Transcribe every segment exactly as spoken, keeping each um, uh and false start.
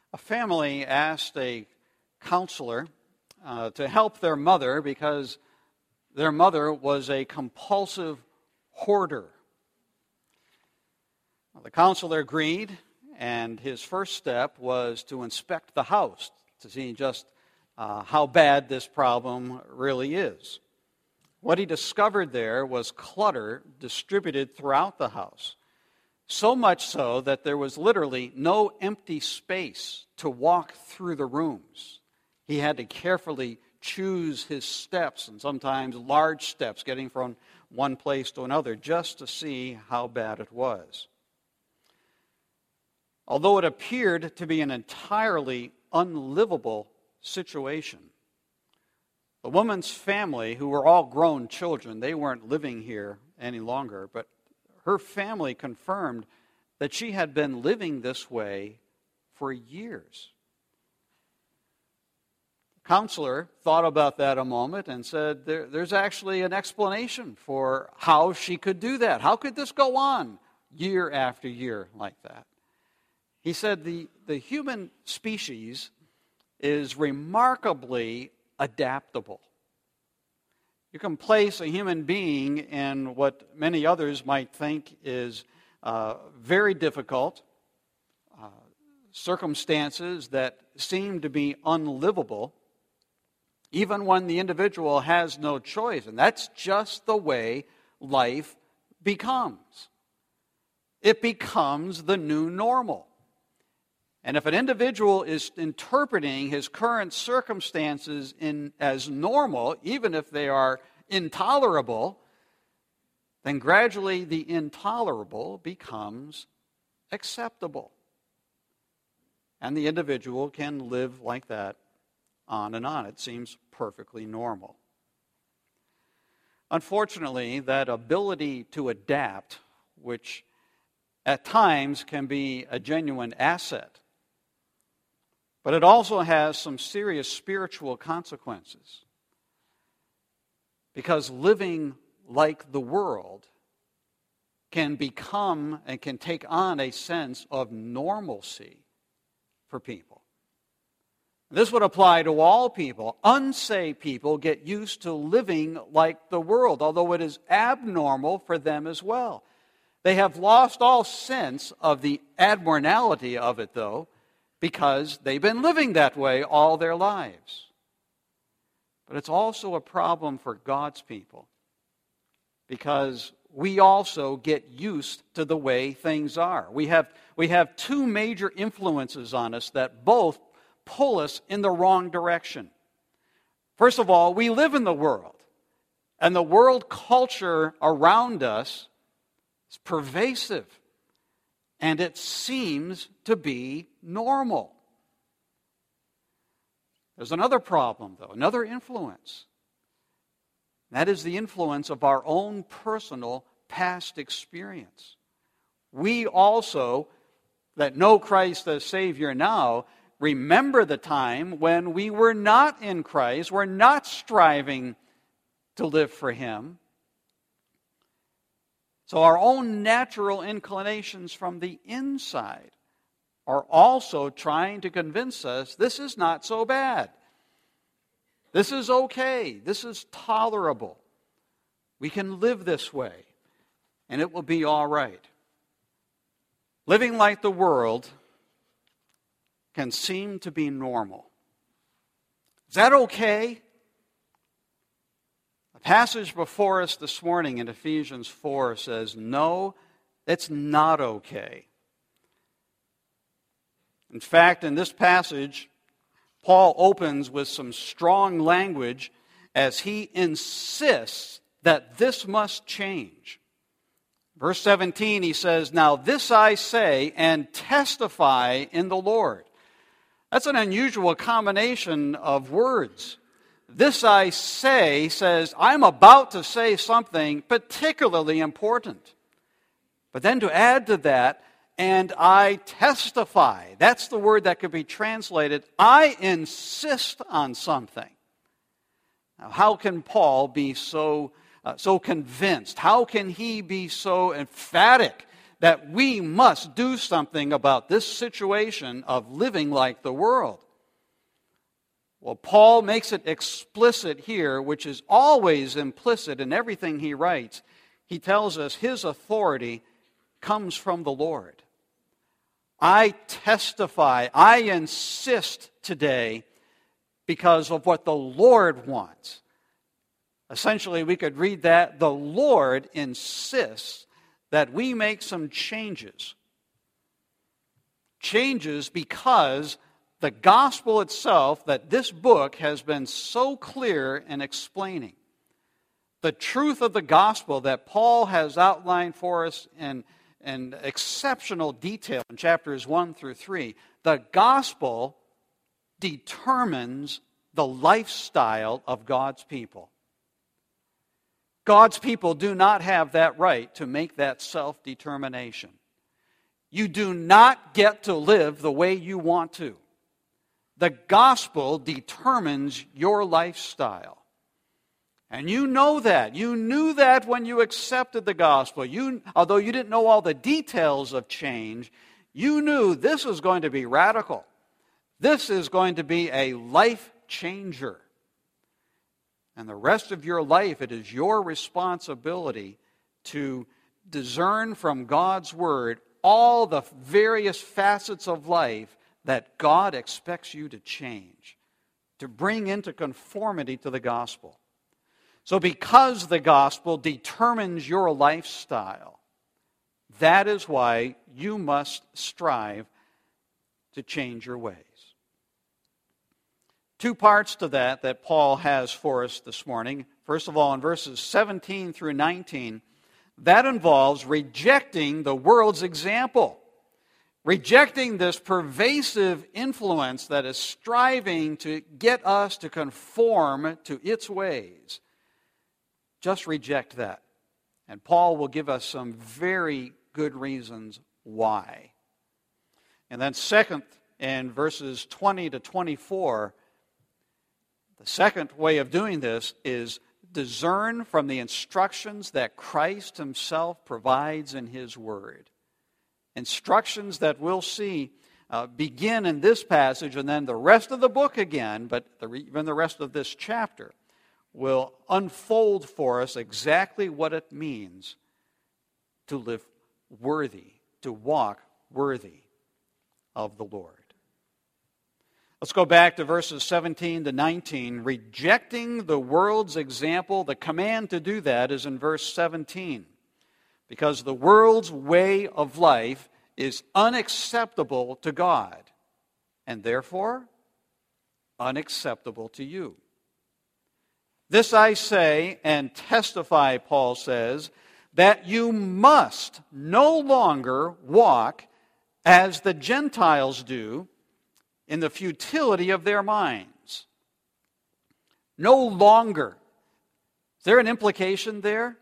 A family asked a counselor uh, to help their mother because their mother was a compulsive hoarder. Well, the counselor agreed, and his first step was to inspect the house to see just uh, how bad this problem really is. What he discovered there was clutter distributed throughout the house. So much so that there was literally no empty space to walk through the rooms. He had to carefully choose his steps, and sometimes large steps, getting from one place to another, just to see how bad it was. Although it appeared to be an entirely unlivable situation, the woman's family, who were all grown children, they weren't living here any longer, but her family confirmed that she had been living this way for years. The counselor thought about that a moment and said, there, there's actually an explanation for how she could do that. How could this go on year after year like that? He said the, the human species is remarkably adaptable. You can place a human being in what many others might think is uh, very difficult uh, circumstances that seem to be unlivable, even when the individual has no choice. And that's just the way life becomes. It becomes the new normal. And if an individual is interpreting his current circumstances in, as normal, even if they are intolerable, then gradually the intolerable becomes acceptable. And the individual can live like that on and on. It seems perfectly normal. Unfortunately, that ability to adapt, which at times can be a genuine asset, but it also has some serious spiritual consequences. Because living like the world can become and can take on a sense of normalcy for people. This would apply to all people. Unsaved people get used to living like the world, although it is abnormal for them as well. They have lost all sense of the abnormality of it, though, because they've been living that way all their lives. But it's also a problem for God's people, because we also get used to the way things are. We have, we have two major influences on us that both pull us in the wrong direction. First of all, we live in the world, and the world culture around us is pervasive. And it seems to be normal. There's another problem, though, another influence. That is the influence of our own personal past experience. We also, that know Christ as Savior now, remember the time when we were not in Christ, we're not striving to live for Him. So our own natural inclinations from the inside are also trying to convince us this is not so bad. This is okay. This is tolerable. We can live this way, and it will be all right. Living like the world can seem to be normal. Is that okay? The passage before us this morning in Ephesians four says, no, it's not okay. In fact, in this passage, Paul opens with some strong language as he insists that this must change. Verse seventeen, he says, now this I say and testify in the Lord. That's an unusual combination of words. This I say says, I'm about to say something particularly important. But then to add to that, and I testify. That's the word that could be translated, I insist on something. Now, how can Paul be so, uh, so convinced? How can he be so emphatic that we must do something about this situation of living like the world. Well, Paul makes it explicit here, which is always implicit in everything he writes. He tells us his authority comes from the Lord. I testify, I insist today because of what the Lord wants. Essentially, we could read that the Lord insists that we make some changes. Changes because the gospel itself, that this book has been so clear in explaining. The truth of the gospel that Paul has outlined for us in, in exceptional detail in chapters one through three. The gospel determines the lifestyle of God's people. God's people do not have that right to make that self-determination. You do not get to live the way you want to. The gospel determines your lifestyle. And you know that. You knew that when you accepted the gospel. You, although you didn't know all the details of change, you knew this is going to be radical. This is going to be a life changer. And the rest of your life, it is your responsibility to discern from God's Word all the various facets of life that God expects you to change, to bring into conformity to the gospel. So because the gospel determines your lifestyle, that is why you must strive to change your ways. Two parts to that that Paul has for us this morning. First of all, in verses seventeen through nineteen, that involves rejecting the world's example. Rejecting this pervasive influence that is striving to get us to conform to its ways. Just reject that. And Paul will give us some very good reasons why. And then second, in verses twenty to twenty-four, the second way of doing this is discern from the instructions that Christ himself provides in his word. Instructions that we'll see uh, begin in this passage and then the rest of the book again, but the, even the rest of this chapter will unfold for us exactly what it means to live worthy, to walk worthy of the Lord. Let's go back to verses seventeen to nineteen. Rejecting the world's example, the command to do that is in verse seventeen. Because the world's way of life is unacceptable to God, and therefore unacceptable to you. This I say and testify, Paul says, that you must no longer walk as the Gentiles do, in the futility of their minds. No longer. Is there an implication there?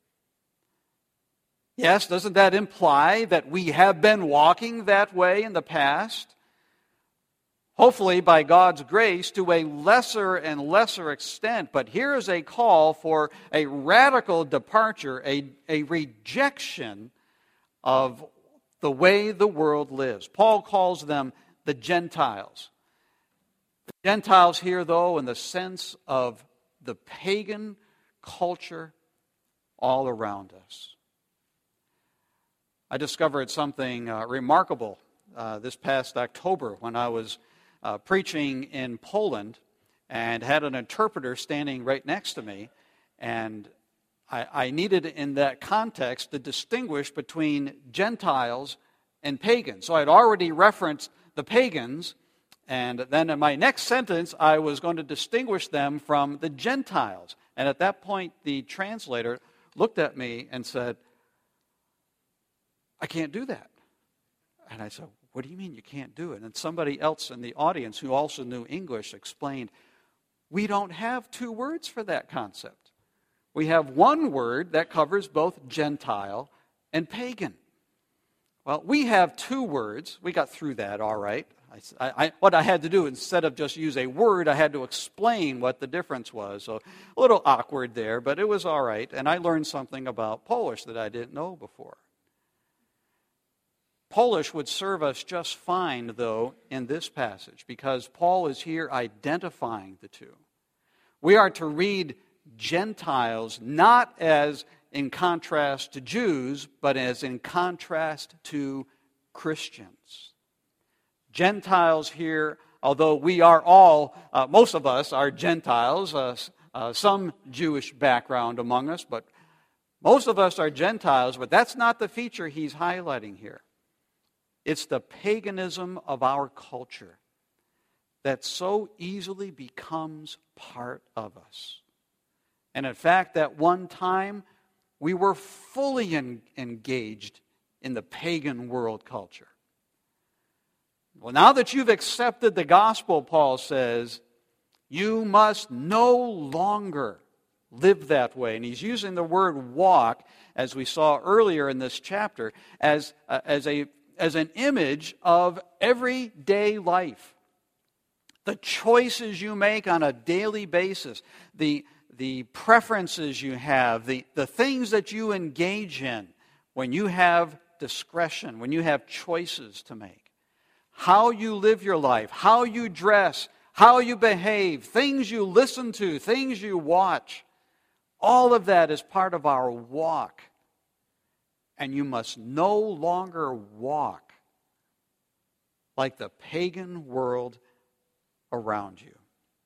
Yes, doesn't that imply that we have been walking that way in the past? Hopefully, by God's grace, to a lesser and lesser extent. But here is a call for a radical departure, a, a rejection of the way the world lives. Paul calls them the Gentiles. The Gentiles here, though, in the sense of the pagan culture all around us. I discovered something uh, remarkable uh, this past October when I was uh, preaching in Poland and had an interpreter standing right next to me, and I, I needed in that context to distinguish between Gentiles and pagans. So I'd already referenced the pagans, and then in my next sentence, I was going to distinguish them from the Gentiles. And at that point, the translator looked at me and said, I can't do that. And I said, what do you mean you can't do it? And somebody else in the audience who also knew English explained, we don't have two words for that concept. We have one word that covers both Gentile and pagan. Well, we have two words. We got through that all right. I, I, what I had to do, instead of just use a word, I had to explain what the difference was. So a little awkward there, but it was all right. And I learned something about Polish that I didn't know before. Polish would serve us just fine, though, in this passage, because Paul is here identifying the two. We are to read Gentiles not as in contrast to Jews, but as in contrast to Christians. Gentiles here, although we are all, uh, most of us are Gentiles, uh, uh, some Jewish background among us, but most of us are Gentiles, but that's not the feature he's highlighting here. It's the paganism of our culture that so easily becomes part of us. And in fact, at one time, we were fully en- engaged in the pagan world culture. Well, now that you've accepted the gospel, Paul says, you must no longer live that way. And he's using the word walk, as we saw earlier in this chapter, as, uh, as, a, as an image of everyday life. The choices you make on a daily basis, the, the preferences you have, the, the things that you engage in when you have discretion, when you have choices to make. How you live your life, how you dress, how you behave, things you listen to, things you watch. All of that is part of our walk. And you must no longer walk like the pagan world around you.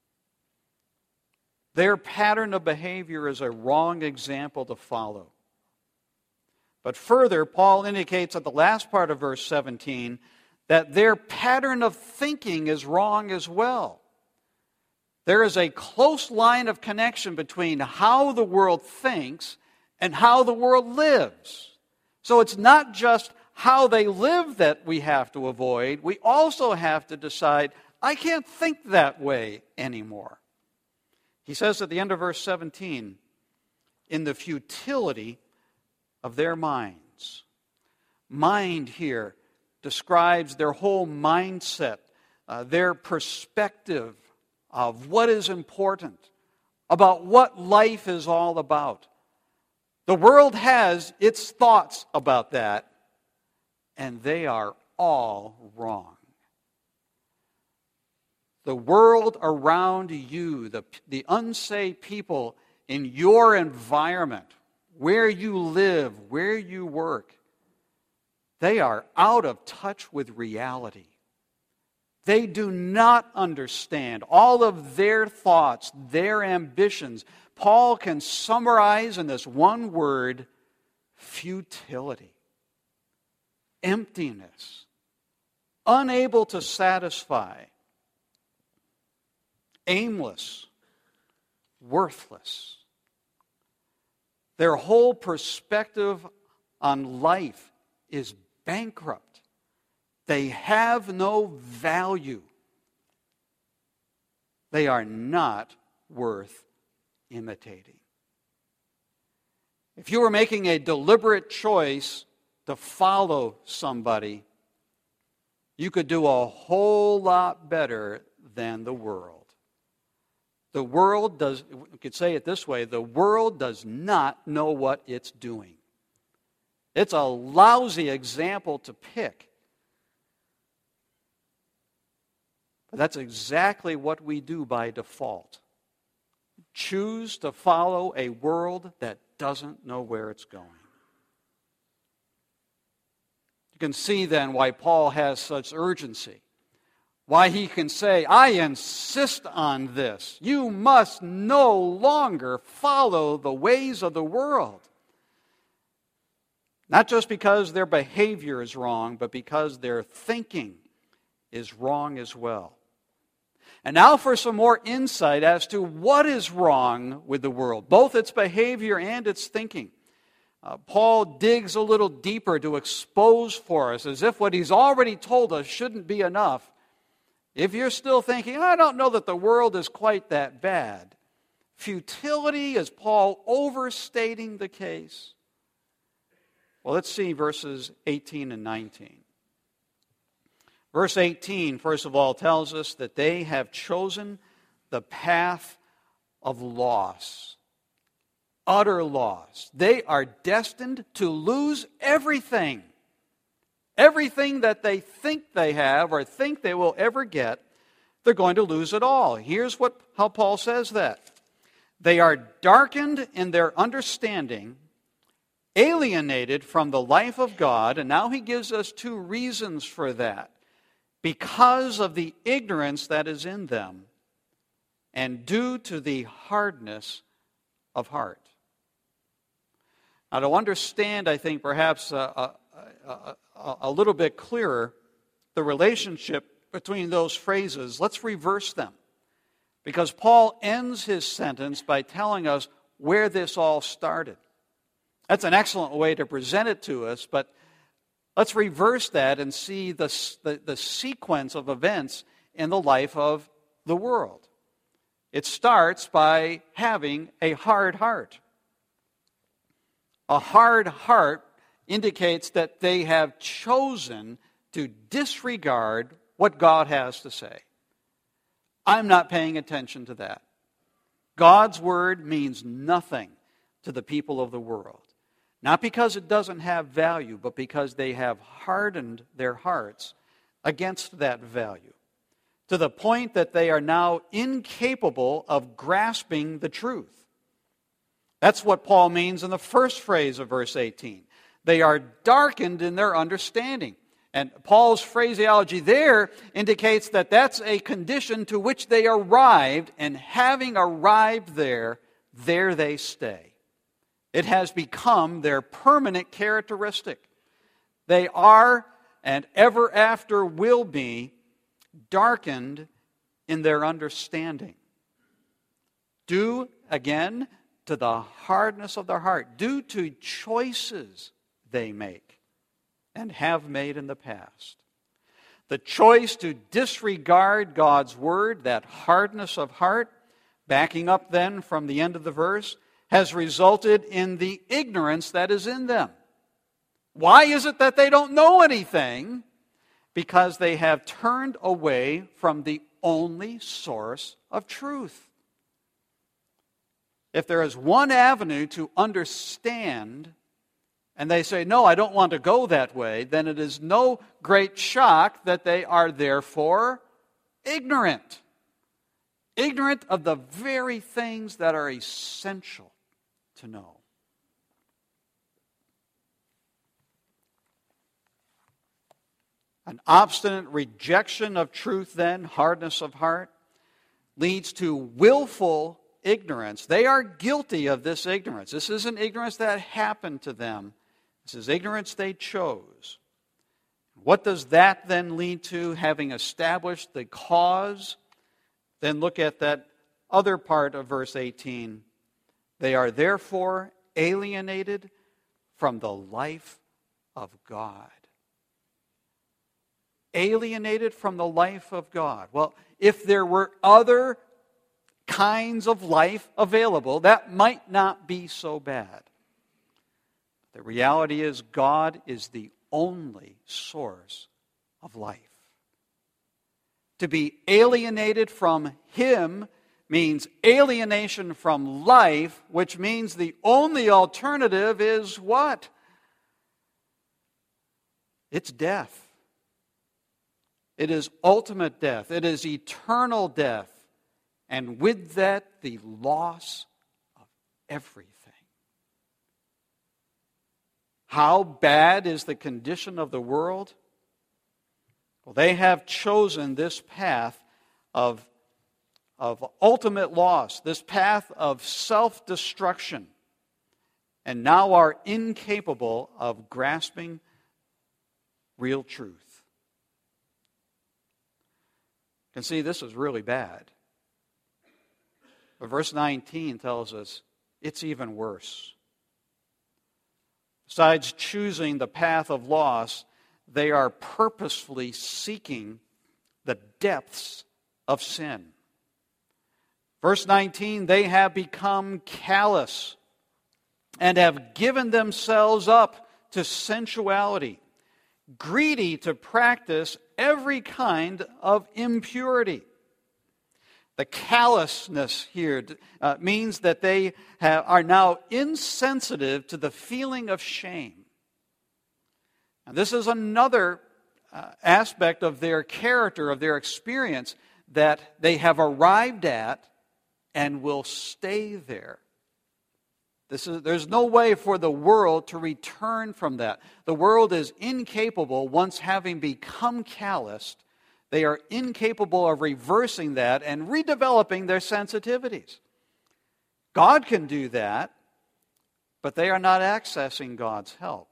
Their pattern of behavior is a wrong example to follow. But further, Paul indicates at the last part of verse seventeen that their pattern of thinking is wrong as well. There is a close line of connection between how the world thinks and how the world lives. So it's not just how they live that we have to avoid. We also have to decide, I can't think that way anymore. He says at the end of verse seventeen, in the futility of their minds. Mind here describes their whole mindset, uh, their perspective of what is important, about what life is all about. The world has its thoughts about that, and they are all wrong. The world around you, the, the unsaved people in your environment, where you live, where you work, they are out of touch with reality. They do not understand all of their thoughts, their ambitions. Paul can summarize in this one word, futility, emptiness, unable to satisfy, aimless, worthless. Their whole perspective on life is bankrupt. They have no value. They are not worth imitating. If you were making a deliberate choice to follow somebody, you could do a whole lot better than the world. The world does, we could say it this way, the world does not know what it's doing. It's a lousy example to pick. But that's exactly what we do by default. Choose to follow a world that doesn't know where it's going. You can see then why Paul has such urgency. Why he can say, I insist on this. You must no longer follow the ways of the world. Not just because their behavior is wrong, but because their thinking is wrong as well. And now for some more insight as to what is wrong with the world, both its behavior and its thinking. Uh, Paul digs a little deeper to expose for us, as if what he's already told us shouldn't be enough. If you're still thinking, I don't know that the world is quite that bad. Futility, is Paul overstating the case? Well, let's see verses eighteen and nineteen. Verse eighteen, first of all, tells us that they have chosen the path of loss, utter loss. They are destined to lose everything. Everything that they think they have or think they will ever get, they're going to lose it all. Here's what how Paul says that. They are darkened in their understanding, alienated from the life of God, and now he gives us two reasons for that. Because of the ignorance that is in them, and due to the hardness of heart. Now, to understand, I think, perhaps a, a, a, a little bit clearer the relationship between those phrases, let's reverse them. Because Paul ends his sentence by telling us where this all started. That's an excellent way to present it to us, but let's reverse that and see the, the, the sequence of events in the life of the world. It starts by having a hard heart. A hard heart indicates that they have chosen to disregard what God has to say. I'm not paying attention to that. God's word means nothing to the people of the world. Not because it doesn't have value, but because they have hardened their hearts against that value, to the point that they are now incapable of grasping the truth. That's what Paul means in the first phrase of verse eighteen. They are darkened in their understanding. And Paul's phraseology there indicates that that's a condition to which they arrived, and having arrived there, there they stay. It has become their permanent characteristic. They are, and ever after will be, darkened in their understanding. Due, again, to the hardness of their heart, due to choices they make and have made in the past. The choice to disregard God's word, that hardness of heart, backing up then from the end of the verse, has resulted in the ignorance that is in them. Why is it that they don't know anything? Because they have turned away from the only source of truth. If there is one avenue to understand, and they say, no, I don't want to go that way, then it is no great shock that they are therefore ignorant. Ignorant of the very things that are essential to know. An obstinate rejection of truth, then, hardness of heart, leads to willful ignorance. They are guilty of this ignorance. This isn't ignorance that happened to them. This is ignorance they chose. What does that then lead to? Having established the cause, then look at that other part of verse eighteen. They are therefore alienated from the life of God. Alienated from the life of God. Well, if there were other kinds of life available, that might not be so bad. The reality is God is the only source of life. To be alienated from Him means alienation from life, which means the only alternative is what? It's death. It is ultimate death. It is eternal death. And with that, the loss of everything. How bad is the condition of the world? Well, they have chosen this path of, of ultimate loss, this path of self-destruction, and now are incapable of grasping real truth. You can see this is really bad. But verse nineteen tells us it's even worse. Besides choosing the path of loss, they are purposefully seeking the depths of sin. Verse nineteen, they have become callous and have given themselves up to sensuality, greedy to practice every kind of impurity. The callousness here uh, means that they have, are now insensitive to the feeling of shame. And this is another uh, aspect of their character, of their experience, that they have arrived at and will stay there. This is, there's no way for the world to return from that. The world is incapable, once having become calloused, they are incapable of reversing that and redeveloping their sensitivities. God can do that, but they are not accessing God's help.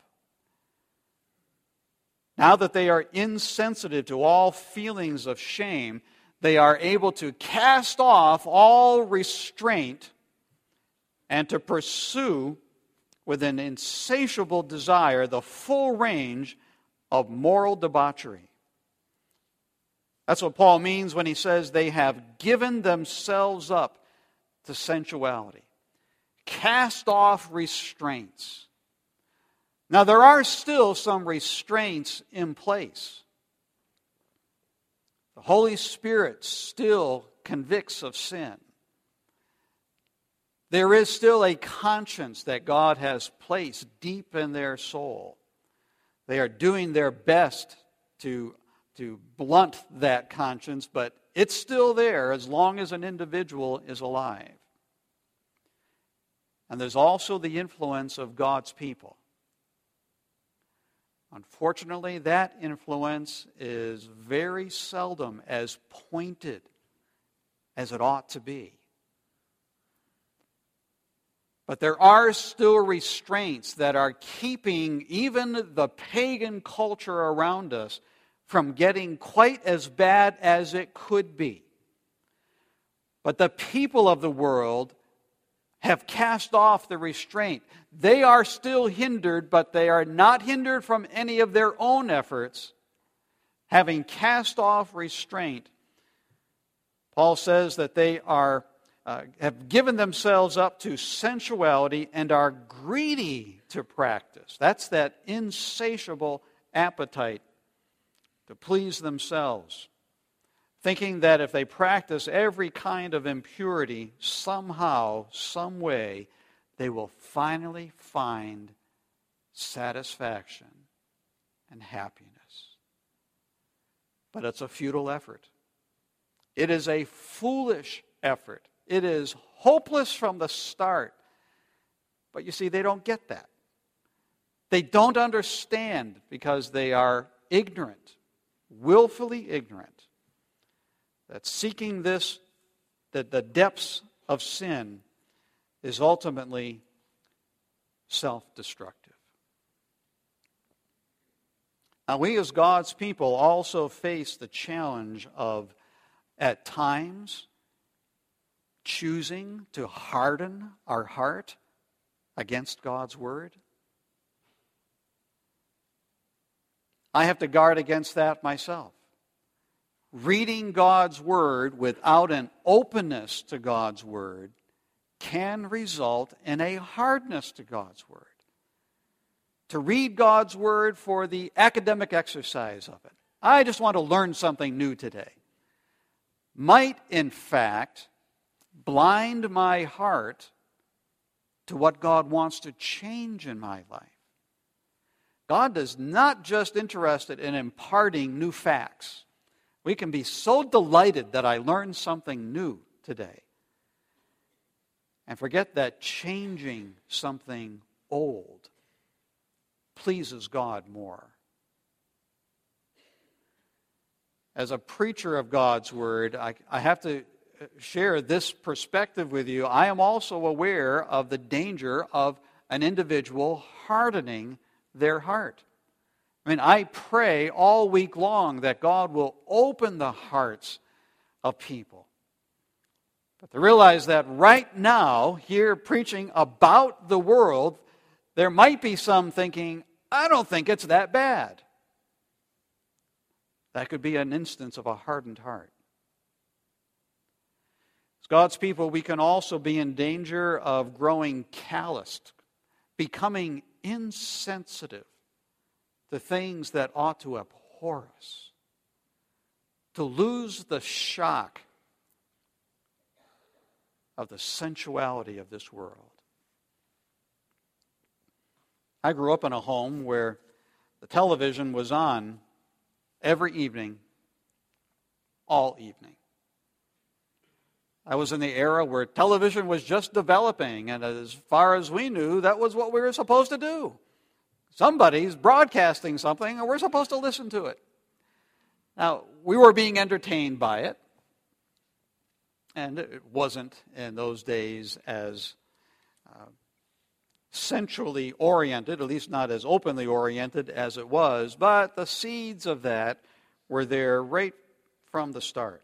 Now that they are insensitive to all feelings of shame, they are able to cast off all restraint and to pursue with an insatiable desire the full range of moral debauchery. That's what Paul means when he says they have given themselves up to sensuality. Cast off restraints. Now, there are still some restraints in place. The Holy Spirit still convicts of sin. There is still a conscience that God has placed deep in their soul. They are doing their best to, to blunt that conscience, but it's still there as long as an individual is alive. And there's also the influence of God's people. Unfortunately, that influence is very seldom as pointed as it ought to be. But there are still restraints that are keeping even the pagan culture around us from getting quite as bad as it could be. But the people of the world have cast off the restraint. They are still hindered, but they are not hindered from any of their own efforts. Having cast off restraint, Paul says that they are uh, have given themselves up to sensuality and are greedy to practice. That's that insatiable appetite to please themselves, thinking that if they practice every kind of impurity, somehow, some way, they will finally find satisfaction and happiness. But it's a futile effort. It is a foolish effort. It is hopeless from the start. But you see, they don't get that. They don't understand because they are ignorant, willfully ignorant, that seeking this, that the depths of sin is ultimately self-destructive. Now, we as God's people also face the challenge of, at times, choosing to harden our heart against God's Word. I have to guard against that myself. Reading God's Word without an openness to God's Word can result in a hardness to God's Word. To read God's Word for the academic exercise of it, I just want to learn something new today, might in fact blind my heart to what God wants to change in my life. God is not just interested in imparting new facts. We can be so delighted that I learned something new today, and forget that changing something old pleases God more. As a preacher of God's Word, I, I have to share this perspective with you. I am also aware of the danger of an individual hardening their heart. I mean, I pray all week long that God will open the hearts of people. But to realize that right now, here preaching about the world, there might be some thinking, I don't think it's that bad. That could be an instance of a hardened heart. As God's people, we can also be in danger of growing calloused, becoming insensitive to things that ought to abhor us, to lose the shock of the sensuality of this world. I grew up in a home where the television was on every evening, all evening. I was in the era where television was just developing, and as far as we knew, that was what we were supposed to do. Somebody's broadcasting something, and we're supposed to listen to it. Now, we were being entertained by it, and it wasn't in those days as uh, centrally oriented, at least not as openly oriented as it was, but the seeds of that were there right from the start.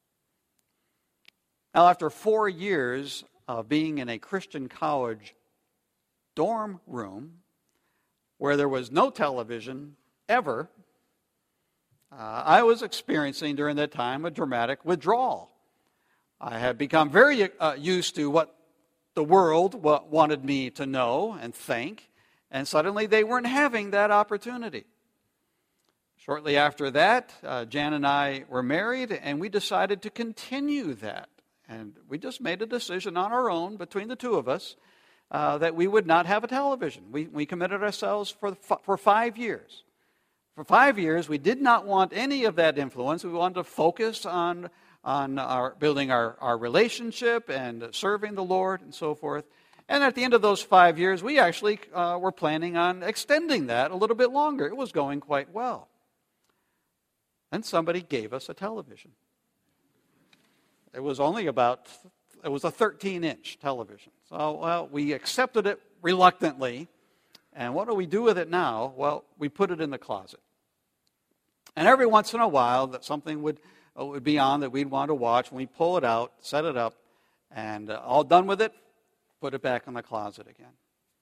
Now, after four years of being in a Christian college dorm room where there was no television ever, uh, I was experiencing during that time a dramatic withdrawal. I had become very uh, used to what the world wanted me to know and think, and suddenly they weren't having that opportunity. Shortly after that, uh, Jan and I were married, and we decided to continue that. And we just made a decision on our own, between the two of us, uh, that we would not have a television. We, we committed ourselves for, for five years. For five years, we did not want any of that influence. We wanted to focus on, on our, building our, our relationship and serving the Lord and so forth. And at the end of those five years, we actually uh, were planning on extending that a little bit longer. It was going quite well. And somebody gave us a television. It was only about, it was a thirteen-inch television. So, well, we accepted it reluctantly. And what do we do with it now? Well, we put it in the closet. And every once in a while, that something would, uh, would be on that we'd want to watch. And we pull it out, set it up, and uh, all done with it, put it back in the closet again.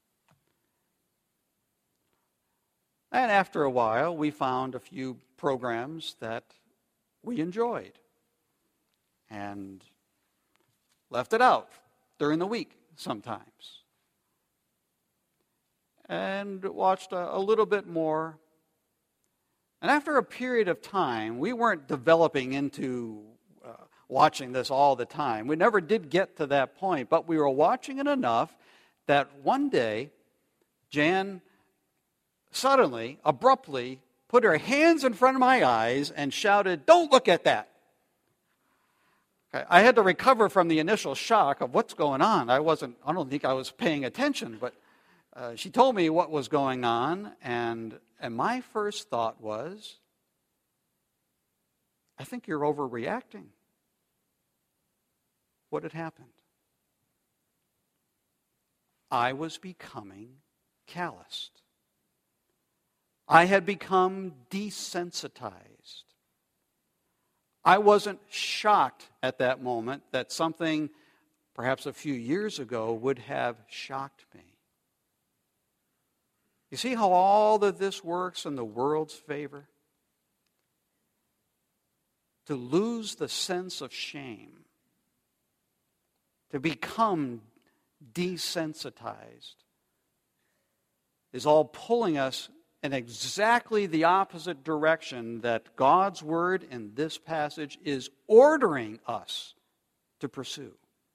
And after a while, we found a few programs that we enjoyed and left it out during the week sometimes. And watched a, a little bit more. And after a period of time, we weren't developing into uh, watching this all the time. We never did get to that point, but we were watching it enough that one day, Jan suddenly, abruptly, put her hands in front of my eyes and shouted, "Don't look at that." I had to recover from the initial shock of what's going on. I wasn't, I don't think I was paying attention, but uh, she told me what was going on, and, and my first thought was, I think you're overreacting. What had happened? I was becoming calloused. I had become desensitized. I wasn't shocked at that moment that something perhaps a few years ago would have shocked me. You see how all of this works in the world's favor? To lose the sense of shame, to become desensitized, is all pulling us in exactly the opposite direction that God's Word in this passage is ordering us to pursue.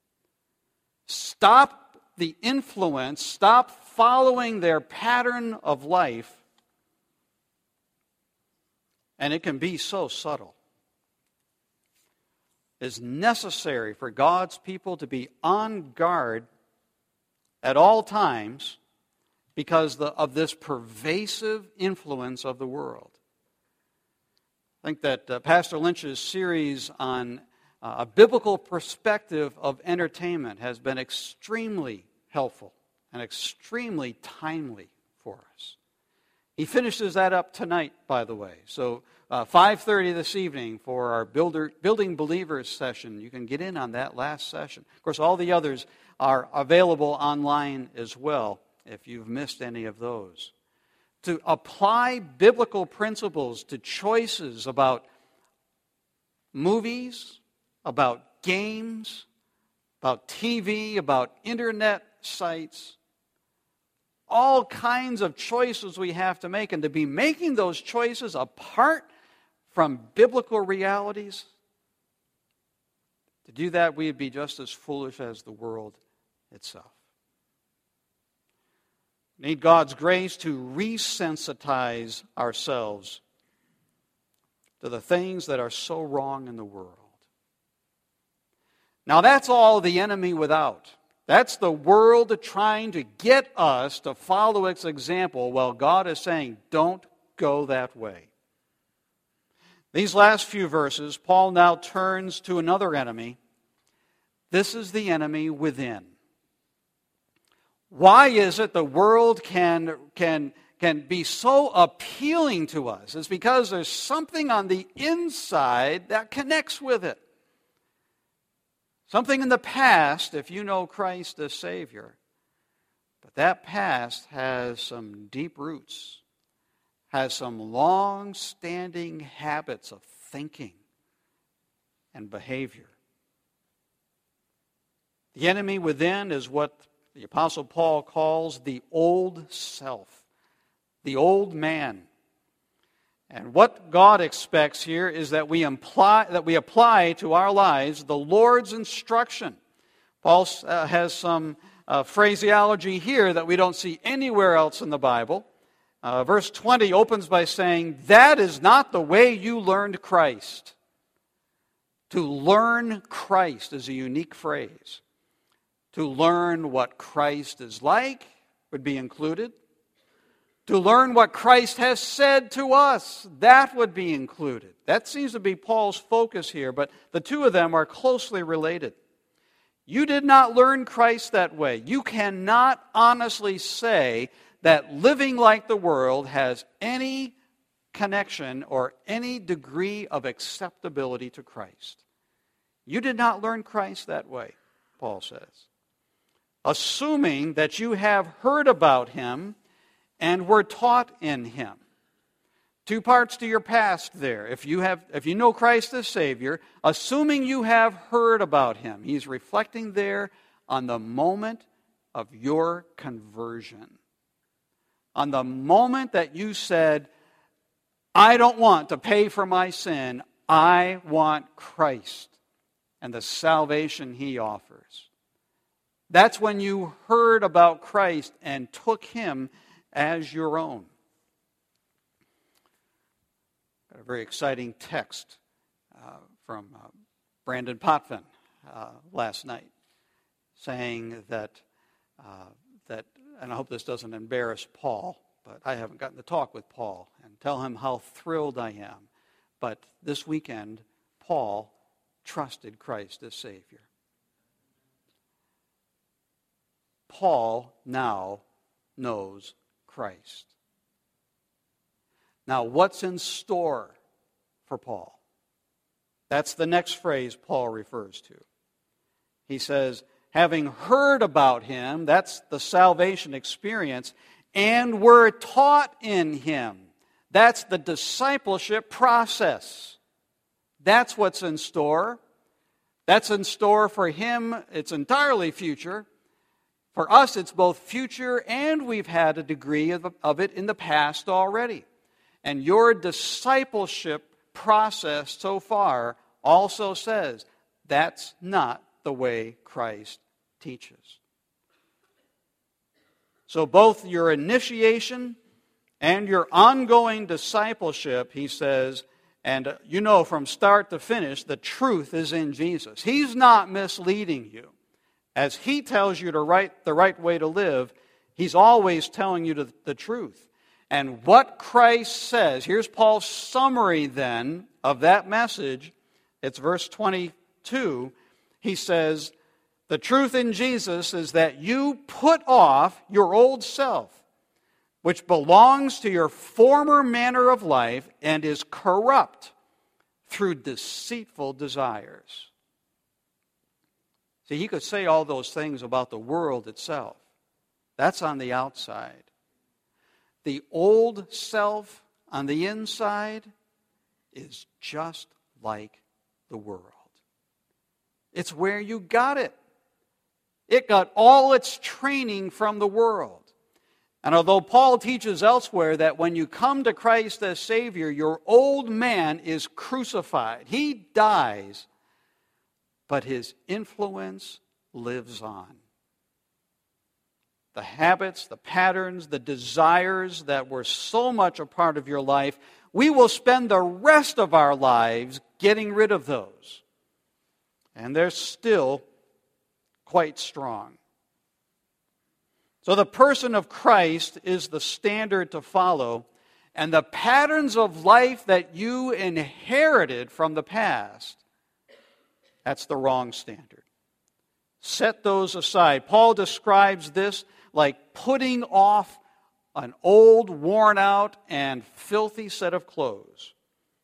Stop the influence, stop following their pattern of life, and it can be so subtle. It's necessary for God's people to be on guard at all times because of this pervasive influence of the world. I think that uh, Pastor Lynch's series on uh, a biblical perspective of entertainment has been extremely helpful and extremely timely for us. He finishes that up tonight, by the way. So uh, five thirty this evening for our Builder, Building Believers session. You can get in on that last session. Of course, all the others are available online as well, if you've missed any of those. To apply biblical principles to choices about movies, about games, about T V, about internet sites, all kinds of choices we have to make, and to be making those choices apart from biblical realities, to do that, we'd be just as foolish as the world itself. We need God's grace to resensitize ourselves to the things that are so wrong in the world. Now that's all the enemy without. That's the world trying to get us to follow its example while God is saying, don't go that way. These last few verses, Paul now turns to another enemy. This is the enemy within. Why is it the world can, can, can be so appealing to us? It's because there's something on the inside that connects with it. Something in the past, if you know Christ as Savior. But that past has some deep roots, has some long-standing habits of thinking and behavior. The enemy within is what the Apostle Paul calls the old self, the old man. And what God expects here is that we imply, that we apply to our lives the Lord's instruction. Paul uh, has some uh, phraseology here that we don't see anywhere else in the Bible. Uh, verse twenty opens by saying, that is not the way you learned Christ. To learn Christ is a unique phrase. To learn what Christ is like would be included. To learn what Christ has said to us, that would be included. That seems to be Paul's focus here, but the two of them are closely related. You did not learn Christ that way. You cannot honestly say that living like the world has any connection or any degree of acceptability to Christ. You did not learn Christ that way, Paul says. Assuming that you have heard about Him and were taught in Him. Two parts to your past there. If you have, if you know Christ as Savior, assuming you have heard about Him, He's reflecting there on the moment of your conversion. On the moment that you said, I don't want to pay for my sin, I want Christ and the salvation He offers. That's when you heard about Christ and took Him as your own. Got a very exciting text uh, from uh, Brandon Potvin uh, last night, saying that uh, that, and I hope this doesn't embarrass Paul, but I haven't gotten to talk with Paul and tell him how thrilled I am. But this weekend, Paul trusted Christ as Savior. Paul now knows Christ. Now, what's in store for Paul? That's the next phrase Paul refers to. He says, having heard about Him, that's the salvation experience, and were taught in Him. That's the discipleship process. That's what's in store. That's in store for him. It's entirely future. For us, it's both future and we've had a degree of, of it in the past already. And your discipleship process so far also says that's not the way Christ teaches. So both your initiation and your ongoing discipleship, he says, and you know from start to finish, the truth is in Jesus. He's not misleading you. As He tells you to right, the right way to live, He's always telling you the, the truth. And what Christ says, here's Paul's summary then of that message. It's verse twenty-two. He says, the truth in Jesus is that you put off your old self, which belongs to your former manner of life and is corrupt through deceitful desires. See, he could say all those things about the world itself. That's on the outside. The old self on the inside is just like the world. It's where you got it. It got all its training from the world. And although Paul teaches elsewhere that when you come to Christ as Savior, your old man is crucified. He dies, but his influence lives on. the habits, the patterns, the desires that were so much a part of your life, we will spend the rest of our lives getting rid of those. And they're still quite strong. So the person of Christ is the standard to follow, and the patterns of life that you inherited from the past, that's the wrong standard. Set those aside. Paul describes this like putting off an old, worn out, and filthy set of clothes.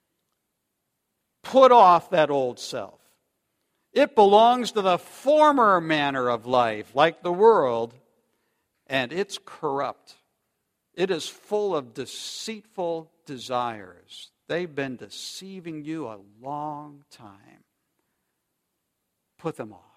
Put off that old self. It belongs to the former manner of life, like the world, and it's corrupt. It is full of deceitful desires. They've been deceiving you a long time. Put them off.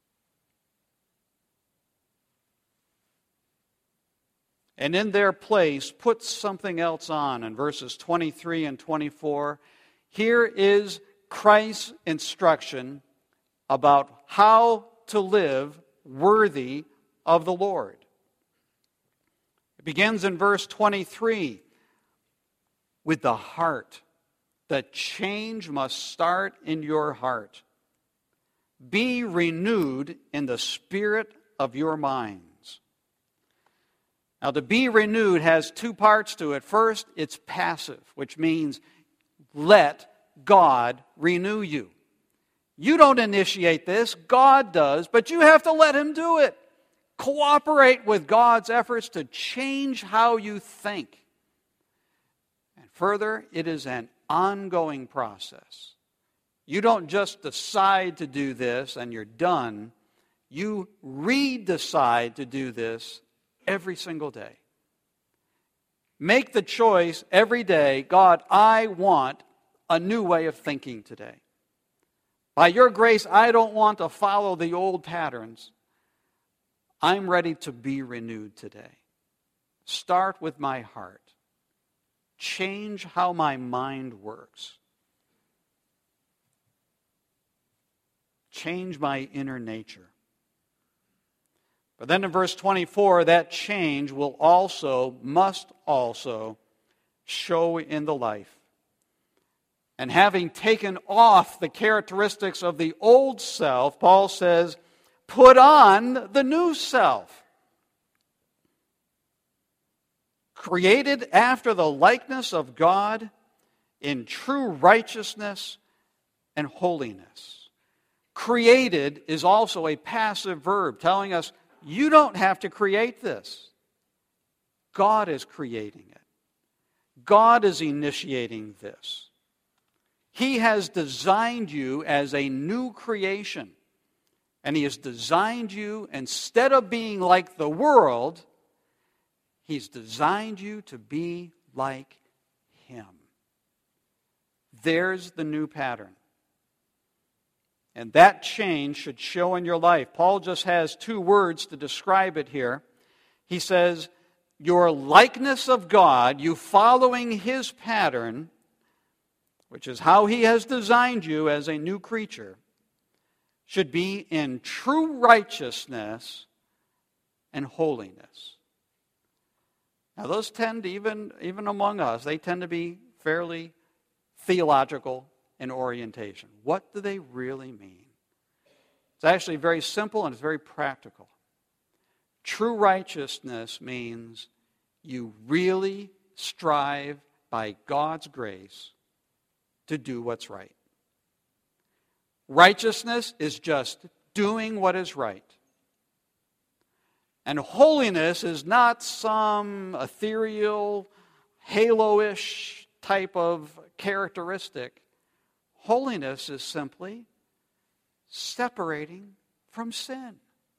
And in their place, put something else on in verses twenty-three and twenty-four. Here is Christ's instruction about how to live worthy of the Lord. It begins in verse twenty-three with the heart. The change must start in your heart. Be renewed in the spirit of your minds. Now, to be renewed has two parts to it. First, it's passive, which means let God renew you. You don't initiate this, God does, but you have to let Him do it. Cooperate with God's efforts to change how you think. And further, it is an ongoing process. You don't just decide to do this and you're done. You re-decide to do this every single day. Make the choice every day, God, I want a new way of thinking today. By your grace, I don't want to follow the old patterns. I'm ready to be renewed today. Start with my heart. Change how my mind works. Change my inner nature. But then in verse twenty-four, that change will also, must also, show in the life. And having taken off the characteristics of the old self, Paul says, put on the new self. Created after the likeness of God in true righteousness and holiness. Created is also a passive verb, telling us you don't have to create this. God is creating it. God is initiating this. He has designed you as a new creation. And He has designed you, instead of being like the world, He's designed you to be like Him. There's the new pattern. And that change should show in your life. Paul just has two words to describe it here. He says, your likeness of God, you following His pattern, which is how He has designed you as a new creature, should be in true righteousness and holiness. Now those tend to, even, even among us, they tend to be fairly theological in orientation. What do they really mean? It's actually very simple and it's very practical. True righteousness means you really strive by God's grace to do what's right. Righteousness is just doing what is right. And holiness is not some ethereal, halo-ish type of characteristic. Holiness is simply separating from sin.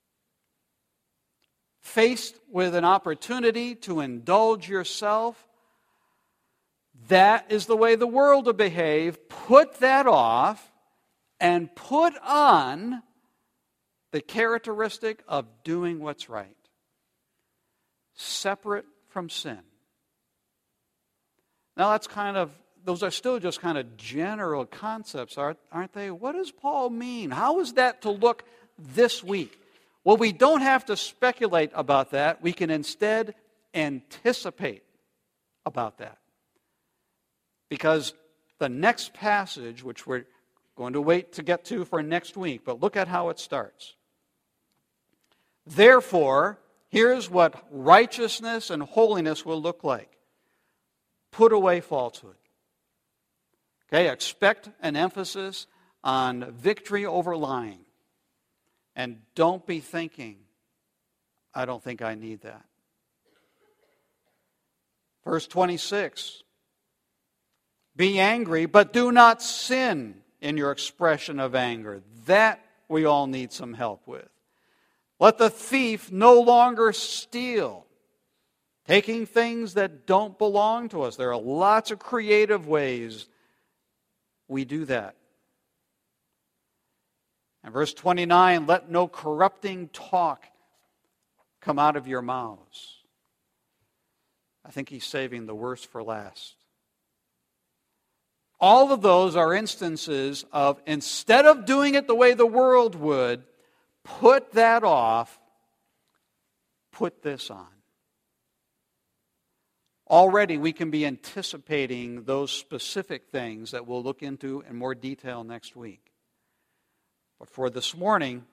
Faced with an opportunity to indulge yourself, that is the way the world will behave. Put that off and put on the characteristic of doing what's right. Separate from sin. Now that's kind of, those are still just kind of general concepts, aren't they? What does Paul mean? How is that to look this week? Well, we don't have to speculate about that. We can instead anticipate about that. Because the next passage, which we're going to wait to get to for next week, but look at how it starts. Therefore, here's what righteousness and holiness will look like. Put away falsehood. Okay, expect an emphasis on victory over lying. And don't be thinking, I don't think I need that. Verse twenty-six. Be angry, but do not sin in your expression of anger. That we all need some help with. Let the thief no longer steal, taking things that don't belong to us. There are lots of creative ways we do that. And verse twenty-nine, let no corrupting talk come out of your mouths. I think he's saving the worst for last. All of those are instances of, instead of doing it the way the world would, put that off, put this on. Already we can be anticipating those specific things that we'll look into in more detail next week. But for this morning,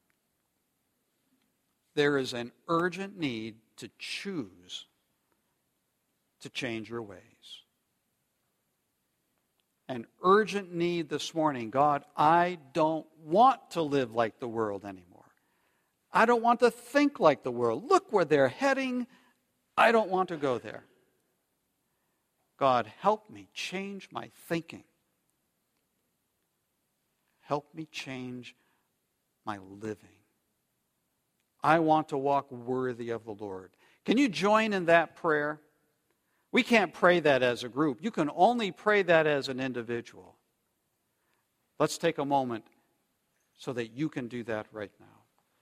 there is an urgent need to choose to change your ways. An urgent need this morning. God, I don't want to live like the world anymore. I don't want to think like the world. Look where they're heading. I don't want to go there. God, help me change my thinking. Help me change my living. I want to walk worthy of the Lord. Can you join in that prayer? We can't pray that as a group. You can only pray that as an individual. Let's take a moment so that you can do that right now.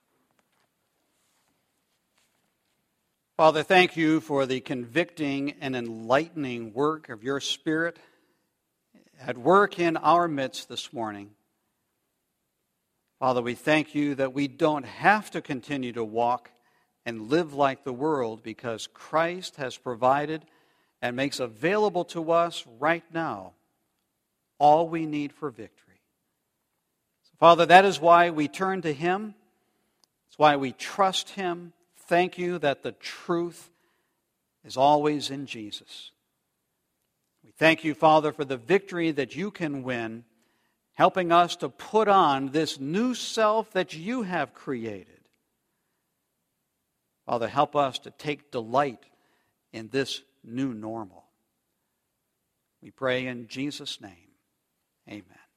Father, thank you for the convicting and enlightening work of your Spirit at work in our midst this morning. Father, we thank you that we don't have to continue to walk and live like the world because Christ has provided and makes available to us right now all we need for victory. So, Father, that is why we turn to Him. It's why we trust Him. Thank you that the truth is always in Jesus. We thank you, Father, for the victory that you can win, helping us to put on this new self that you have created. Father, help us to take delight in this new normal. We pray in Jesus' name. Amen.